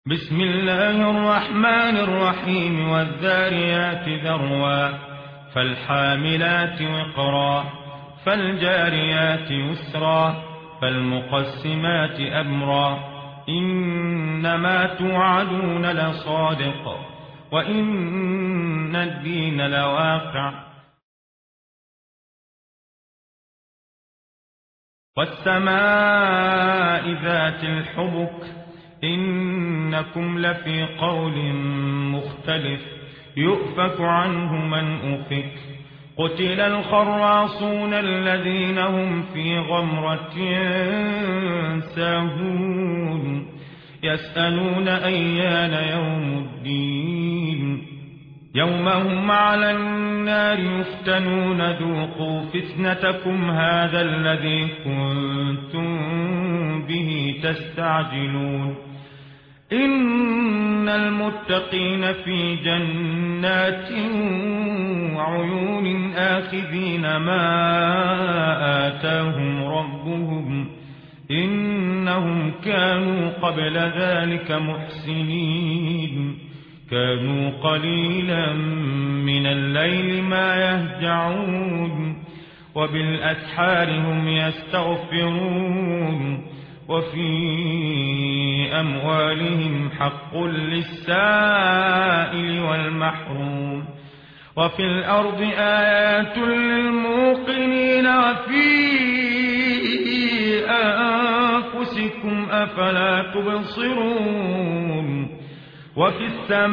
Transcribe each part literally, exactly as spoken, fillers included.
بسم الله الرحمن الرحيم والذاريات ذروا فالحاملات وقرا فالجاريات يسرا فالمقسمات أمرا إنما توعدون لصادق وإن الدين لواقع والسماء ذات الحبك إنكم لفي قول مختلف يؤفك عنه من أفك قتل الخراصون الذين هم في غمرة ساهون يسألون أيان يوم الدين يوم هم على النار يفتنون ذوقوا فتنتكم هذا الذي كنتم به تستعجلون إن المتقين في جنات وعيون آخذين ما آتاهم ربهم إنهم كانوا قبل ذلك محسنين كانوا قليلا من الليل ما يهجعون وبالأسحار هم يستغفرون وفي أموالهم حق للسائل والمحروم وفي الأرض آيات للموقنين وفي أنفسكم أفلا تبصرون وفي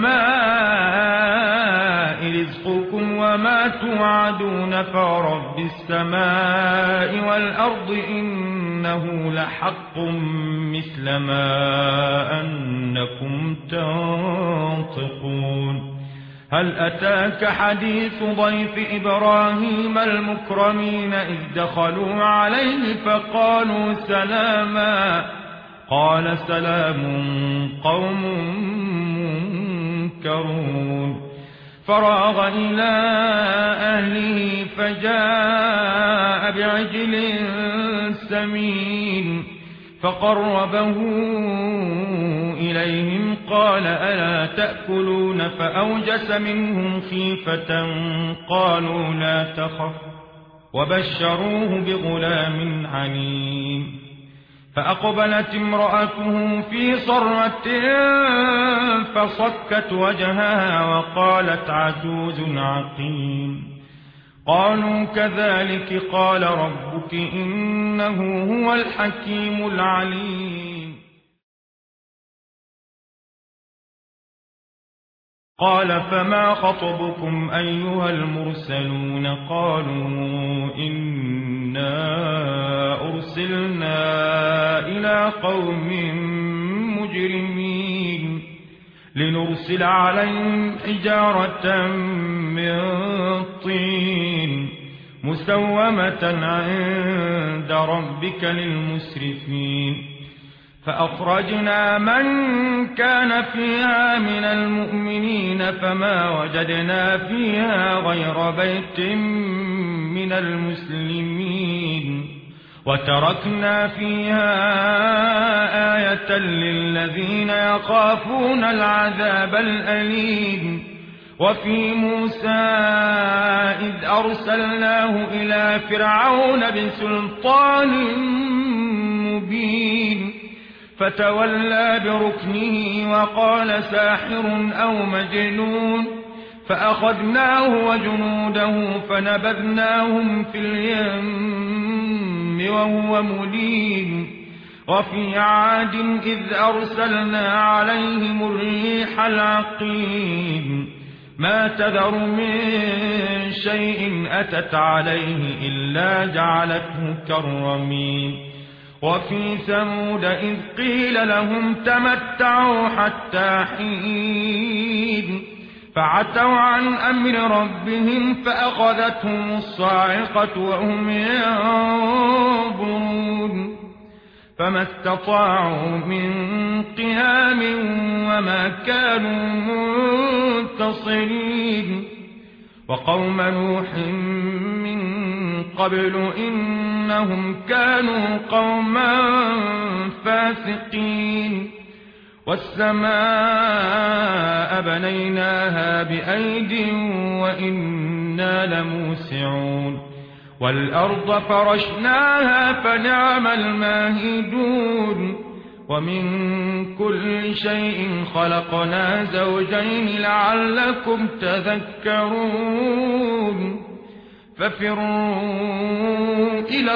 السماء رزقكم وما توعدون فرب السماء والأرض إنه لحق مثل ما أنكم تنطقون هل أتاك حديث ضيف إبراهيم المكرمين إذ دخلوا عليه فقالوا سلاما قال سلام قوم منكرون فراغ إلى أهله فجاء بعجل سمين فقربه إليهم قال ألا تأكلون فأوجس منهم خيفة قالوا لا تخف وبشروه بغلام عليم فأقبلت امرأته في صرة فصكت وجهها وقالت عجوز عقيم قالوا كذلك قال ربك إنه هو الحكيم العليم قال فما خطبكم أيها المرسلون قالوا إنا أرسلنا إلى قوم مجرمين لنرسل عليهم حجارة من طين مسومة عند ربك للمسرفين فأخرجنا من كان فيها من المؤمنين فما وجدنا فيها غير بيت من المسلمين وتركنا فيها آية للذين يخافون العذاب الأليم وفي موسى إذ أرسلناه إلى فرعون بسلطان مبين فتولى بركنه وقال ساحر أو مجنون فأخذناه وجنوده فنبذناهم في اليم وهو مليم وفي عاد إذ أرسلنا عليهم الريح العقيم ما تذر من شيء أتت عليه إلا جعلته كالرميم وفي ثمود إذ قيل لهم تمتعوا حتى حين فعتوا عن أمر ربهم فأخذتهم الصاعقة وهم ينظرون فما استطاعوا من قيام وما كانوا منتصرين وقوم نوح من قبل إنهم كانوا قوما فاسقين والسماء بنيناها بأيد وإنا لموسعون والأرض فرشناها فنعم الماهدون ومن كل شيء خلقنا زوجين لعلكم تذكرون ففروا إلى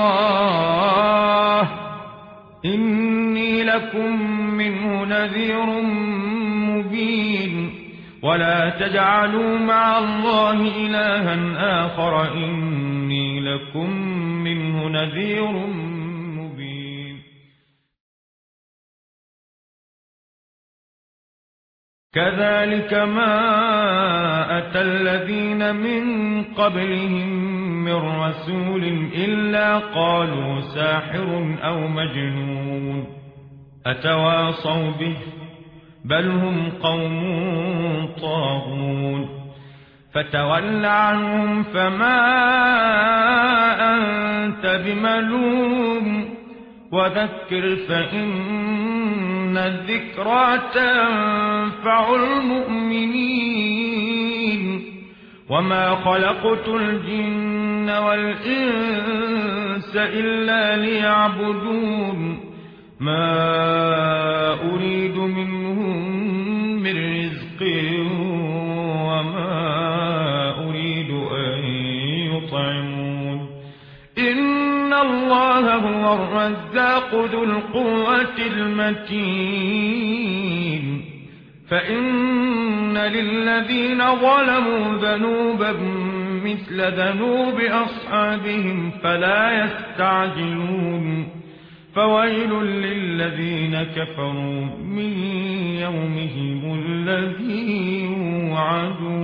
الله إني لكم منه نذير مبين ولا تجعلوا مع الله إلها آخر إني لكم منه نذير مبين كذلك ما أتى الذين من قبلهم من رسول إلا قالوا ساحر أو مجنون أتواصوا به بل هم قوم طاغون فتول عنهم فما أنت بملوم وذكر فإن الذكرى تنفع المؤمنين وما خلقت الجن والإنس إلا ليعبدون ما أريد منهم من رزق وما أريد أن يطعمون إن الله هو الرزاق ذو القوة المتين فإن للذين ظلموا ذنوبا مثل ذنوب أصحابهم فلا يستعجلون فويل للذين كفروا من يومهم الذي يوعدون